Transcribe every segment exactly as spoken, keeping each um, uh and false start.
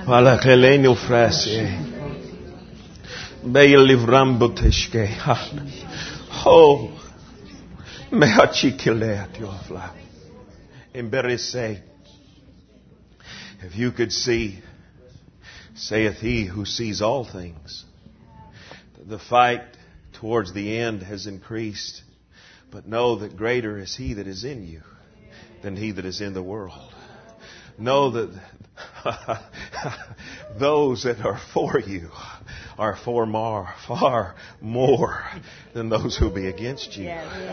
Palakheleno frase. Beil livrambo teshke. Oh. Mehachikileat yofla. Emberese. If you could see, saith he who sees all things, the fight towards the end has increased. But know that greater is he that is in you than he that is in the world. Know that those that are for you are far more, far more than those who be against you.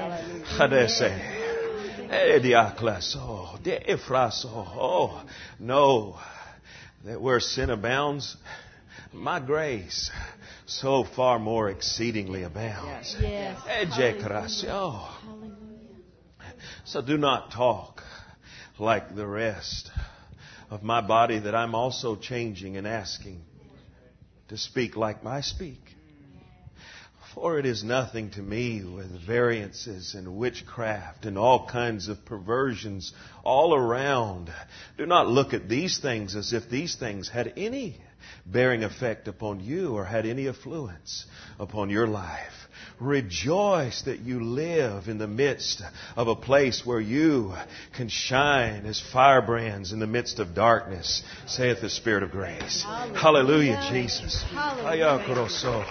Oh, know that where sin abounds, my grace so far more exceedingly abounds. Yes. Oh. So do not talk like the rest of my body that I'm also changing and asking to speak like I speak. For it is nothing to me with variances and witchcraft and all kinds of perversions all around. Do not look at these things as if these things had any bearing effect upon you or had any influence upon your life. Rejoice that you live in the midst of a place where you can shine as firebrands in the midst of darkness, saith the Spirit of grace. Hallelujah, Hallelujah Jesus. Hallelujah.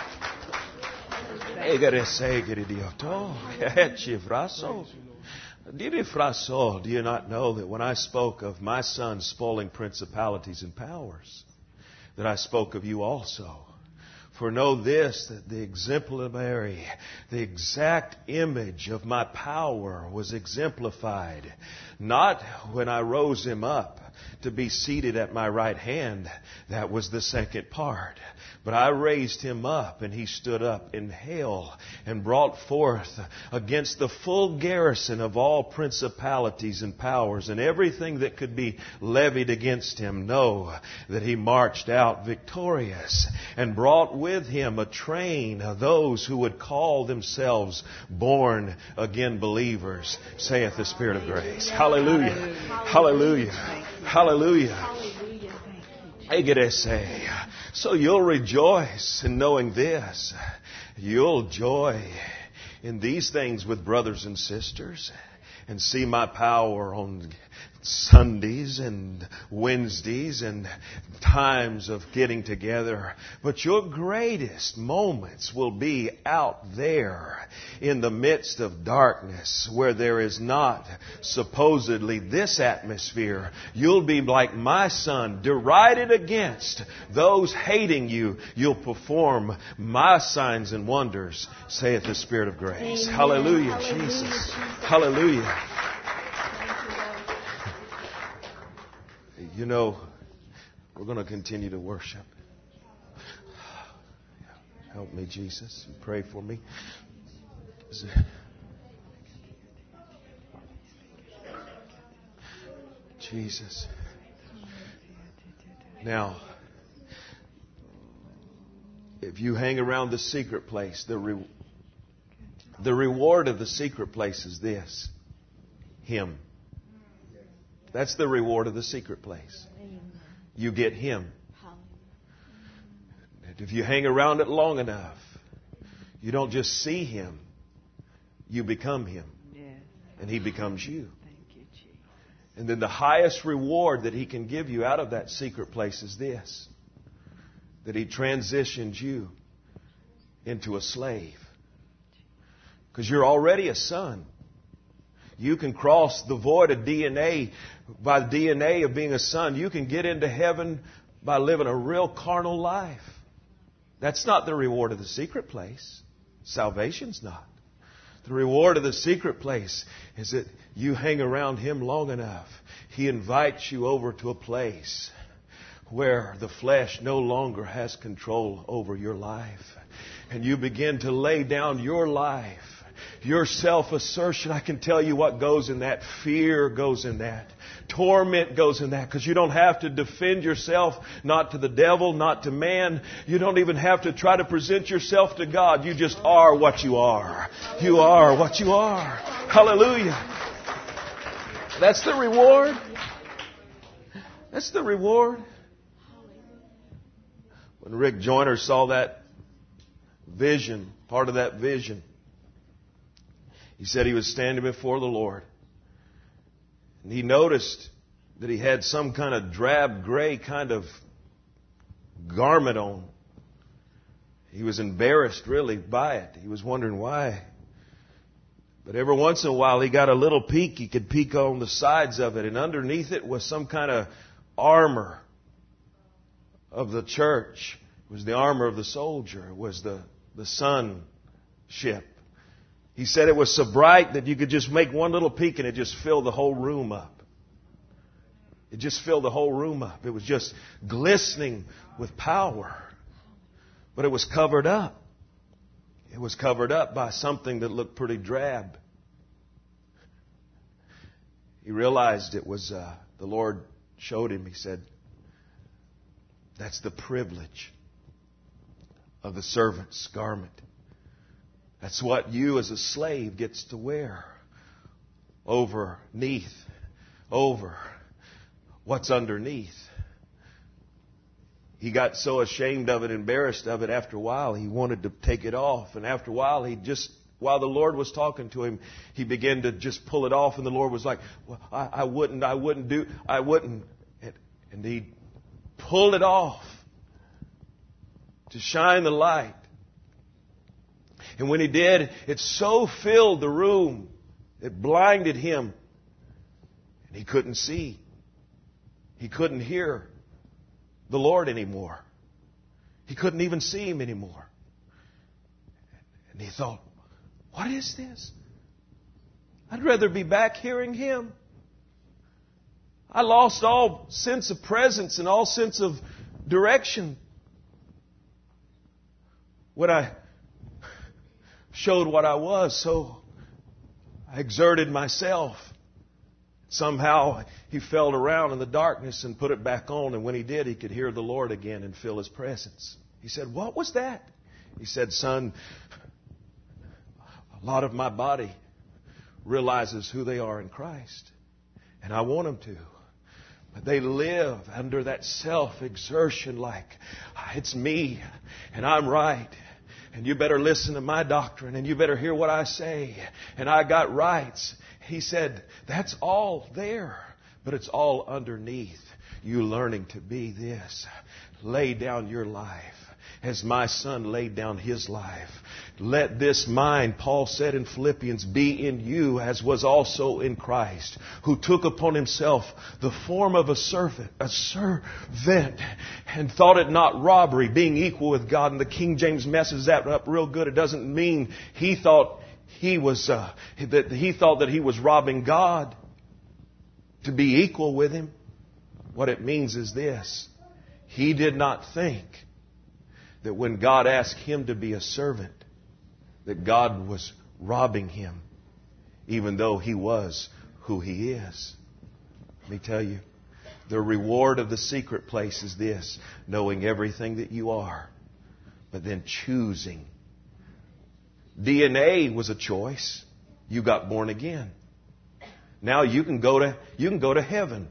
Do you not know that when I spoke of my son spoiling principalities and powers, that I spoke of you also? For know this, that the exemplary, the exact image of my power was exemplified, not when I rose him up to be seated at my right hand. That was the second part. But I raised him up, and he stood up in hell and brought forth against the full garrison of all principalities and powers and everything that could be levied against him. Know that he marched out victorious and brought with him a train of those who would call themselves born again believers, saith the Spirit of grace. Hallelujah. Hallelujah. Hallelujah. Hallelujah. So you'll rejoice in knowing this. You'll joy in these things with brothers and sisters and see my power on Sundays and Wednesdays and times of getting together. But your greatest moments will be out there in the midst of darkness where there is not supposedly this atmosphere. You'll be like my son, derided against those hating you. You'll perform my signs and wonders, saith the Spirit of grace. Amen. Hallelujah, Hallelujah, Jesus. Hallelujah. You know, we're going to continue to worship. Help me, Jesus. Pray for me. Jesus. Now, if you hang around the secret place, the re- the reward of the secret place is this: Him. That's the reward of the secret place. You get Him. And if you hang around it long enough, you don't just see Him, you become Him. And He becomes you. And then the highest reward that He can give you out of that secret place is this: that He transitions you into a slave. Because you're already a son. You can cross the void of D N A by the D N A of being a son. You can get into heaven by living a real carnal life. That's not the reward of the secret place. Salvation's not. The reward of the secret place is that you hang around Him long enough. He invites you over to a place where the flesh no longer has control over your life. And you begin to lay down your life. Your self-assertion, I can tell you what goes in that. Fear goes in that. Torment goes in that. Because you don't have to defend yourself, not to the devil, not to man. You don't even have to try to present yourself to God. You just are what you are. You are what you are. Hallelujah. That's the reward. That's the reward. When Rick Joyner saw that vision, part of that vision, he said he was standing before the Lord. And he noticed that he had some kind of drab gray kind of garment on. He was embarrassed really by it. He was wondering why. But every once in a while he got a little peek. He could peek on the sides of it. And underneath it was some kind of armor of the church. It was the armor of the soldier. It was the, the sonship. He said it was so bright that you could just make one little peek and it just filled the whole room up. It just filled the whole room up. It was just glistening with power. But it was covered up. It was covered up by something that looked pretty drab. He realized it was, uh, the Lord showed him, he said, that's the privilege of the servant's garment. That's what you as a slave gets to wear overneath, over what's underneath. He got so ashamed of it, embarrassed of it, after a while he wanted to take it off. And after a while he just, while the Lord was talking to him, he began to just pull it off. And the Lord was like, well, I, I wouldn't, I wouldn't do, I wouldn't. And he pulled it off to shine the light. And when he did, it so filled the room, it blinded him. And he couldn't see. He couldn't hear the Lord anymore. He couldn't even see Him anymore. And he thought, what is this? I'd rather be back hearing Him. I lost all sense of presence and all sense of direction when I showed what I was, so I exerted myself. Somehow he felt around in the darkness and put it back on, and when he did, he could hear the Lord again and feel His presence. He said, what was that? He said, son, a lot of my body realizes who they are in Christ, and I want them to. But they live under that self-exertion like, it's me, and I'm right. And you better listen to my doctrine, and you better hear what I say. And I got rights. He said, that's all there, but it's all underneath you learning to be this. Lay down your life as my son laid down his life. Let this mind, Paul said in Philippians, be in you as was also in Christ, who took upon Himself the form of a servant, a servant, and thought it not robbery, being equal with God. And the King James messes that up real good. It doesn't mean he thought he was, uh, that he thought that he was robbing God to be equal with Him. What it means is this: he did not think that when God asked him to be a servant, that God was robbing him, even though he was who he is. Let me tell you, the reward of the secret place is this: knowing everything that you are, but then choosing. D N A was a choice. You got born again. Now you can go to, you can go to heaven.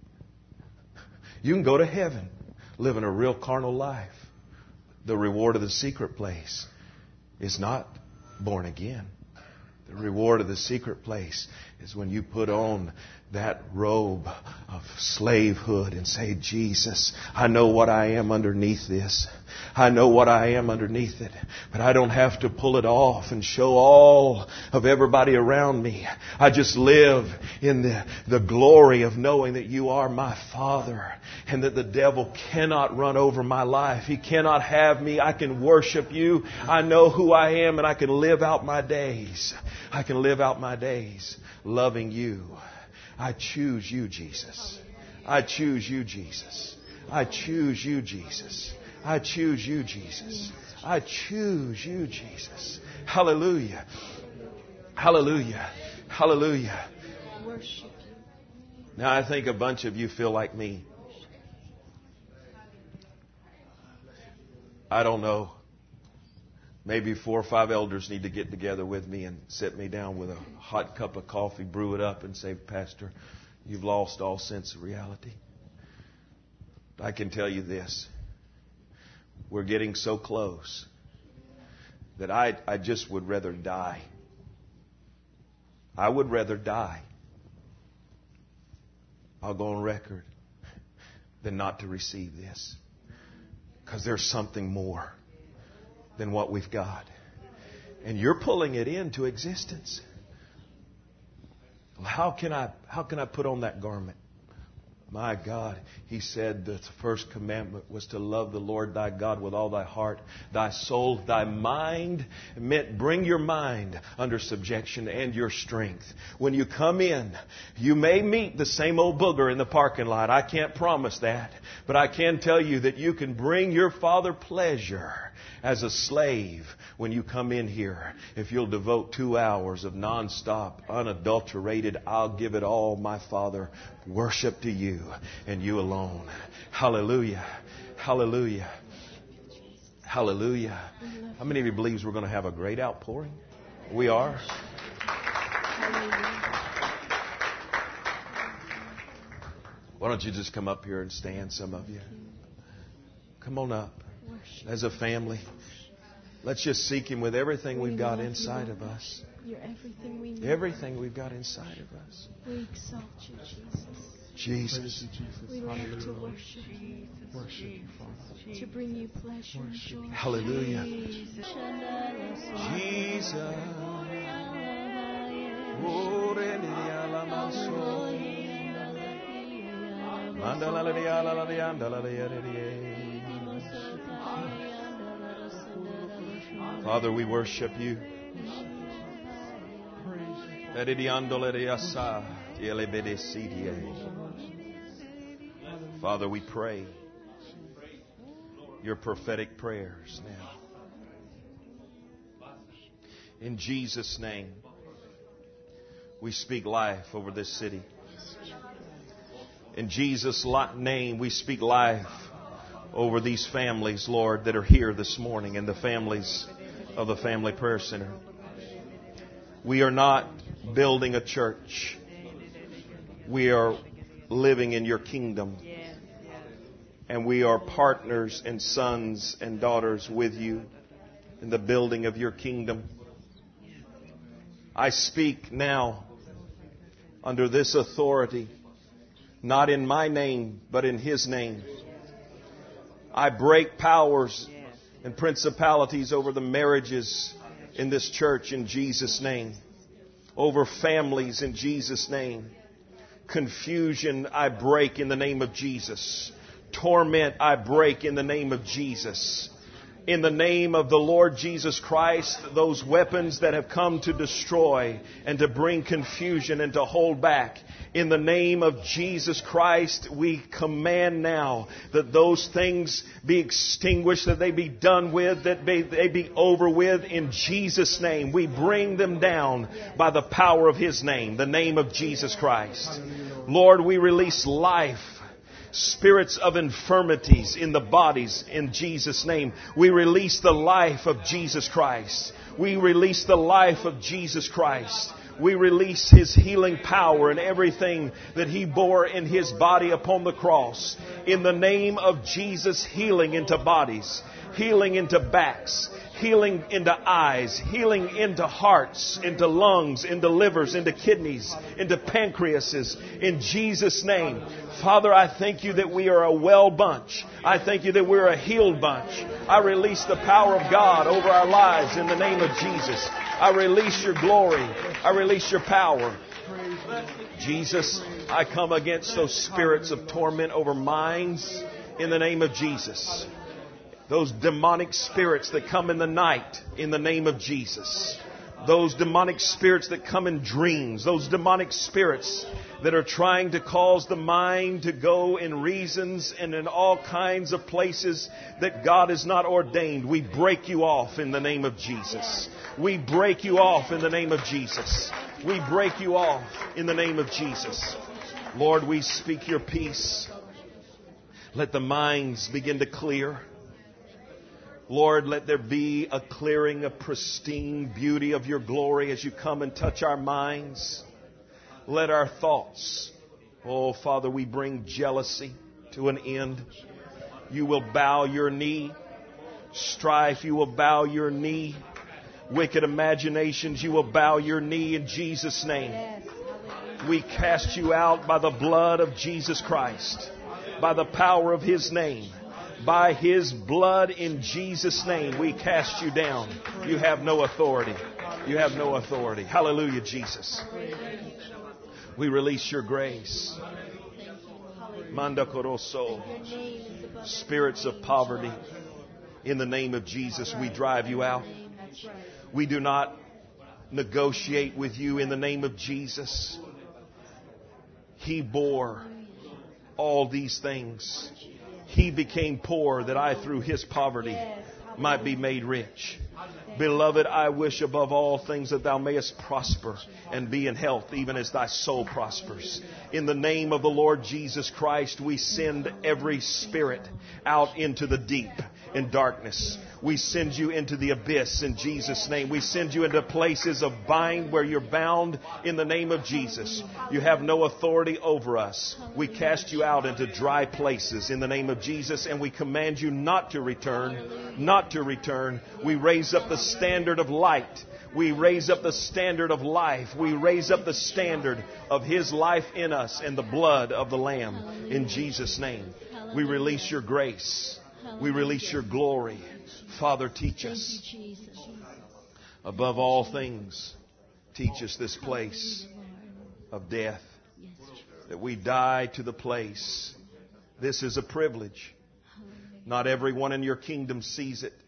You can go to heaven, living a real carnal life. The reward of the secret place is not born again. The reward of the secret place is when you put on that robe of slavehood and say, Jesus, I know what I am underneath this. I know what I am underneath it. But I don't have to pull it off and show all of everybody around me. I just live in the, the glory of knowing that you are my Father and that the devil cannot run over my life. He cannot have me. I can worship you. I know who I am, and I can live out my days. I can live out my days loving you. I choose you, Jesus. I choose you, Jesus. I choose you, Jesus. I choose you, Jesus. I choose you, Jesus. Hallelujah. Hallelujah. Hallelujah. Now I think a bunch of you feel like me. I don't know. Maybe four or five elders need to get together with me and sit me down with a hot cup of coffee, brew it up, and say, Pastor, you've lost all sense of reality. I can tell you this. We're getting so close that I, I just would rather die. I would rather die. I'll go on record than not to receive this. Because there's something more than what we've got. And you're pulling it into existence. How can I, how can I put on that garment? My God, He said the first commandment was to love the Lord thy God with all thy heart, thy soul, thy mind. It meant bring your mind under subjection and your strength. When you come in, you may meet the same old booger in the parking lot. I can't promise that. But I can tell you that you can bring your Father pleasure as a slave when you come in here. If you'll devote two hours of nonstop, unadulterated, I'll give it all, my Father, worship to you and you alone. Hallelujah. Hallelujah. Hallelujah. How many of you believes we're going to have a great outpouring? We are. Why don't you just come up here and stand, some of you? Come on up. As a family, let's just seek Him with everything we've got inside of us. You're everything we need. Everything we've got inside of us. We exalt you, Jesus. Jesus. We love to worship you. Worship you, Father. To bring you pleasure and joy. Hallelujah. Jesus. Jesus. Father, we worship you. Father, we pray your prophetic prayers now. In Jesus' name, we speak life over this city. In Jesus' name, we speak life over these families, Lord, that are here this morning and the families of the Family Prayer Center. We are not building a church. We are living in your kingdom. And we are partners and sons and daughters with you in the building of your kingdom. I speak now under this authority, not in my name, but in His name. I break powers and principalities over the marriages in this church in Jesus' name. Over families in Jesus' name. Confusion I break in the name of Jesus. Torment I break in the name of Jesus. In the name of the Lord Jesus Christ, those weapons that have come to destroy and to bring confusion and to hold back, in the name of Jesus Christ, we command now that those things be extinguished, that they be done with, that they, they be over with. In Jesus' name, we bring them down by the power of His name, the name of Jesus Christ. Lord, we release life. Spirits of infirmities in the bodies in Jesus' name. We release the life of Jesus Christ. We release the life of Jesus Christ. We release His healing power and everything that He bore in His body upon the cross. In the name of Jesus, healing into bodies, healing into backs, healing into eyes, healing into hearts, into lungs, into livers, into kidneys, into pancreases. In Jesus' name. Father, I thank you that we are a well bunch. I thank you that we're a healed bunch. I release the power of God over our lives in the name of Jesus. I release your glory. I release your power. Jesus, I come against those spirits of torment over minds in the name of Jesus. Those demonic spirits that come in the night in the name of Jesus. Those demonic spirits that come in dreams. Those demonic spirits that are trying to cause the mind to go in reasons and in all kinds of places that God has not ordained. We break you off in the name of Jesus. We break you off in the name of Jesus. We break you off in the name of Jesus. Lord, we speak your peace. Let the minds begin to clear. Lord, let there be a clearing, a pristine beauty of your glory as you come and touch our minds. Let our thoughts, oh Father, we bring jealousy to an end. You will bow your knee Strife, you will bow your knee. Wicked imaginations, you will bow your knee in Jesus' name. We cast you out by the blood of Jesus Christ, by the power of His name. By His blood in Jesus' name, we cast you down. You have no authority. You have no authority. Hallelujah, Jesus. We release your grace. Manda Koroso. Spirits of poverty. In the name of Jesus, we drive you out. We do not negotiate with you in the name of Jesus. He bore all these things. He became poor that I, through His poverty, might be made rich. Beloved, I wish above all things that thou mayest prosper and be in health, even as thy soul prospers. In the name of the Lord Jesus Christ, we send every spirit out into the deep in darkness. We send you into the abyss in Jesus' name. We send you into places of bind where you're bound in the name of Jesus. You have no authority over us. We cast you out into dry places in the name of Jesus, and we command you not to return, not to return. We raise up the standard of light. We raise up the standard of life. We raise up the standard of His life in us and the blood of the Lamb in Jesus' name. We release your grace. We release your glory. Father, teach us. Above all things, teach us this place of death. That we die to the place. This is a privilege. Not everyone in your kingdom sees it.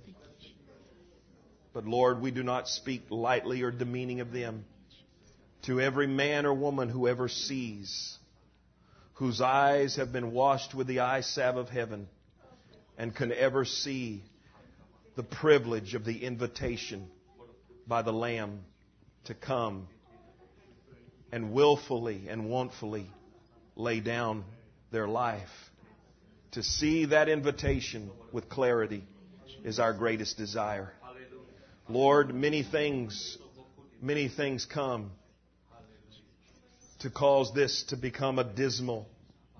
But Lord, we do not speak lightly or demeaning of them. To every man or woman who ever sees, whose eyes have been washed with the eye salve of heaven, and can ever see the privilege of the invitation by the Lamb to come and willfully and wantfully lay down their life. To see that invitation with clarity is our greatest desire. Lord, many things, many things come to cause this to become a dismal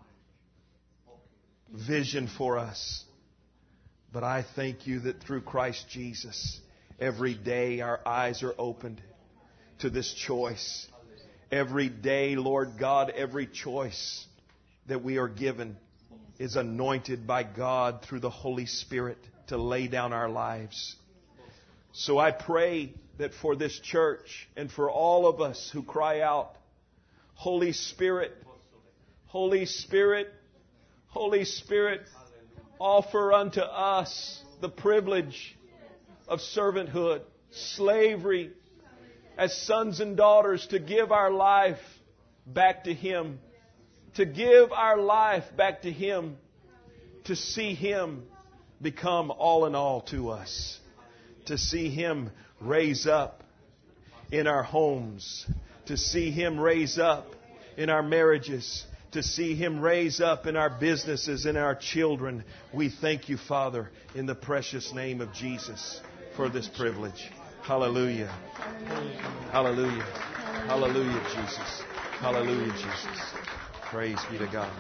vision for us. But I thank you that through Christ Jesus, every day our eyes are opened to this choice. Every day, Lord God, every choice that we are given is anointed by God through the Holy Spirit to lay down our lives. So I pray that for this church and for all of us who cry out, Holy Spirit, Holy Spirit, Holy Spirit, offer unto us the privilege of servanthood, slavery, as sons and daughters, to give our life back to Him, to give our life back to Him, to see Him become all in all to us, to see Him raise up in our homes, to see Him raise up in our marriages, to see Him raise up in our businesses, in our children. We thank you, Father, in the precious name of Jesus for this privilege. Hallelujah. Hallelujah. Hallelujah, Jesus. Hallelujah, Jesus. Praise be to God.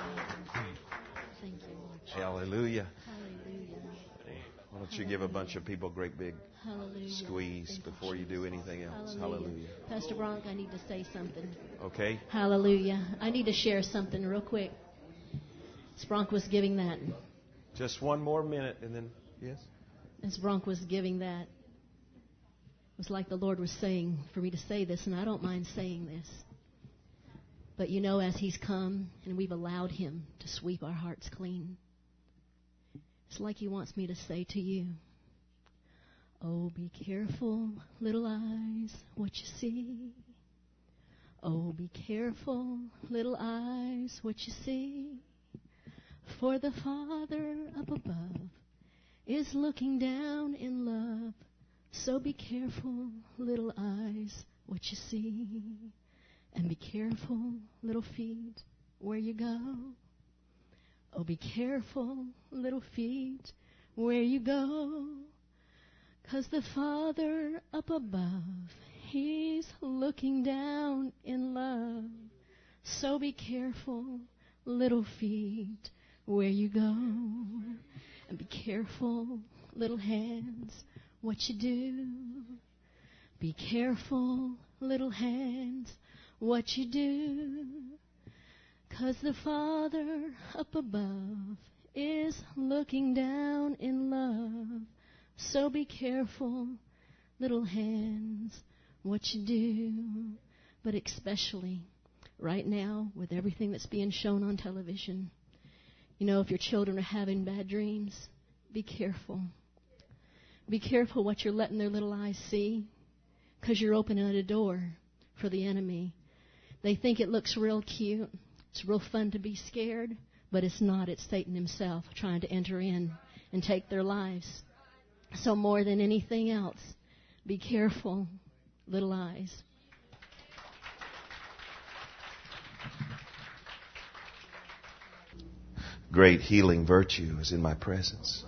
Hallelujah. Why don't you give a bunch of people a great big Hallelujah. Squeeze Thank before you, you do anything else. Hallelujah. Hallelujah. Pastor Bronk, I need to say something. Okay. Hallelujah. I need to share something real quick. As Bronk was giving that. Just one more minute and then, yes? As Bronk was giving that, it was like the Lord was saying for me to say this, and I don't mind saying this. But you know, as He's come and we've allowed Him to sweep our hearts clean, it's like He wants me to say to you, oh, be careful, little eyes, what you see. Oh, be careful, little eyes, what you see. For the Father up above is looking down in love. So be careful, little eyes, what you see. And be careful, little feet, where you go. Oh, be careful, little feet, where you go. 'Cause the Father up above, He's looking down in love. So be careful, little feet, where you go. And be careful, little hands, what you do. Be careful, little hands, what you do. 'Cause the Father up above is looking down in love. So be careful, little hands, what you do. But especially right now with everything that's being shown on television, you know, if your children are having bad dreams, be careful. Be careful what you're letting their little eyes see, because you're opening a door for the enemy. They think it looks real cute. It's real fun to be scared, but it's not. It's Satan himself trying to enter in and take their lives. So more than anything else, be careful, little eyes. Great healing virtue is in my presence.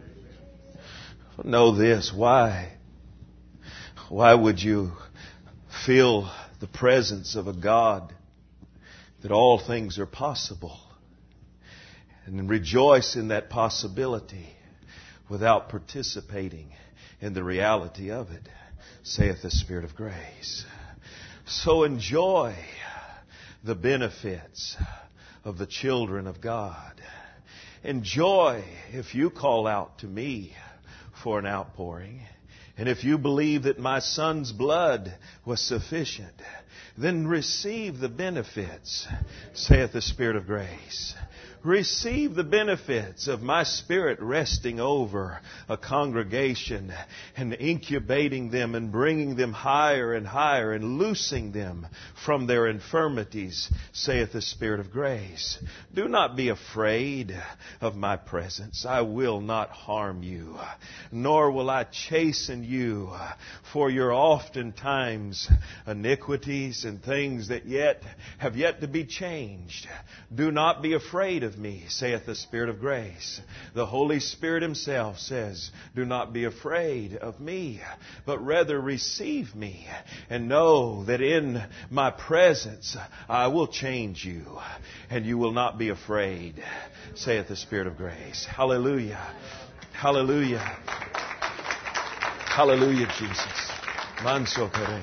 Know this. Why? Why would you feel the presence of a God that all things are possible and rejoice in that possibility without participating in the reality of it, saith the Spirit of grace? So enjoy the benefits of the children of God. Enjoy if you call out to me for an outpouring. And if you believe that my Son's blood was sufficient, then receive the benefits, saith the Spirit of grace. Receive the benefits of my Spirit resting over a congregation and incubating them and bringing them higher and higher and loosing them from their infirmities, saith the Spirit of grace. Do not be afraid of my presence. I will not harm you, nor will I chasten you for your oftentimes iniquities and things that yet have yet to be changed. Do not be afraid of me, saith the Spirit of grace. The Holy Spirit Himself says, do not be afraid of me, but rather receive me and know that in my presence I will change you and you will not be afraid, saith the Spirit of grace. Hallelujah. Hallelujah. Hallelujah, Jesus. Manso kare.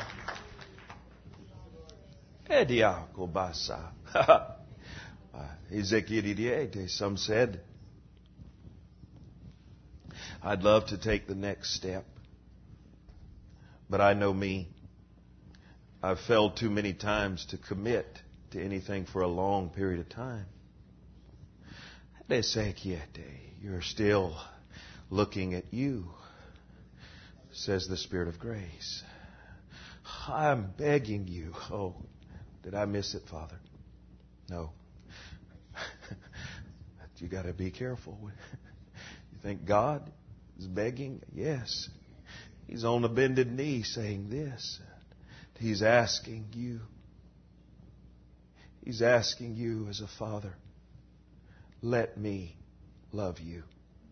Ediako basa. Ezekiel, some said, I'd love to take the next step, but I know me. I've failed too many times to commit to anything for a long period of time. You're still looking at you, says the Spirit of grace. I'm begging you. Oh, did I miss it, Father? No. You got to be careful. You think God is begging? Yes. He's on a bended knee saying this. He's asking you. He's asking you as a father, let me love you.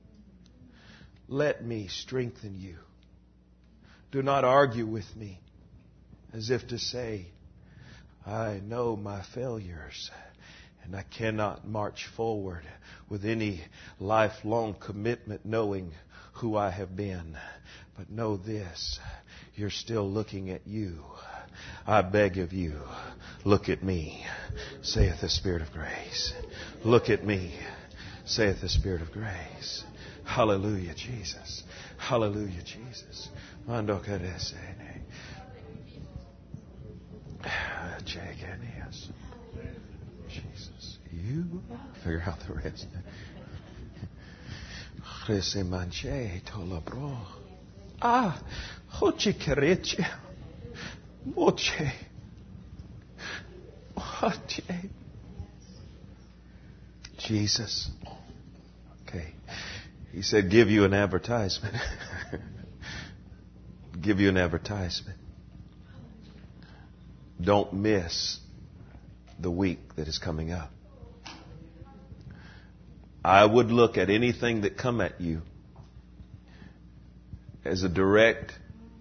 Let me strengthen you. Do not argue with me as if to say, I know my failures. And I cannot march forward with any lifelong commitment knowing who I have been. But know this, you're still looking at you. I beg of you, look at me, saith the Spirit of grace. Look at me, saith the Spirit of grace. Hallelujah, Jesus. Hallelujah, Jesus. Jesus, you figure out the rest. Rese manche tolabro. Ah, hoche kereche. Moche. Hoche. Jesus. Okay. He said, give you an advertisement. Give you an advertisement. Don't miss the week that is coming up. I would look at anything that come at you as a direct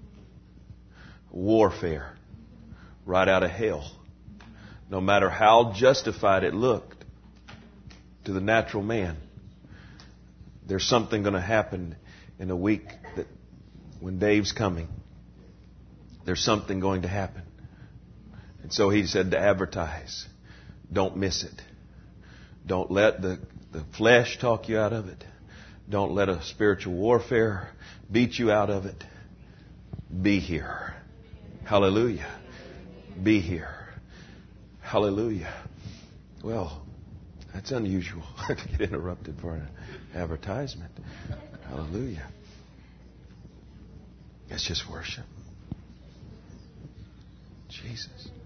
warfare right out of hell. No matter how justified it looked to the natural man, there's something going to happen in a week that when Dave's coming, there's something going to happen. And so he said to advertise. Don't miss it. Don't let the, the flesh talk you out of it. Don't let a spiritual warfare beat you out of it. Be here. Hallelujah. Be here. Hallelujah. Well, that's unusual to get interrupted for an advertisement. Hallelujah. Let's just worship. Jesus.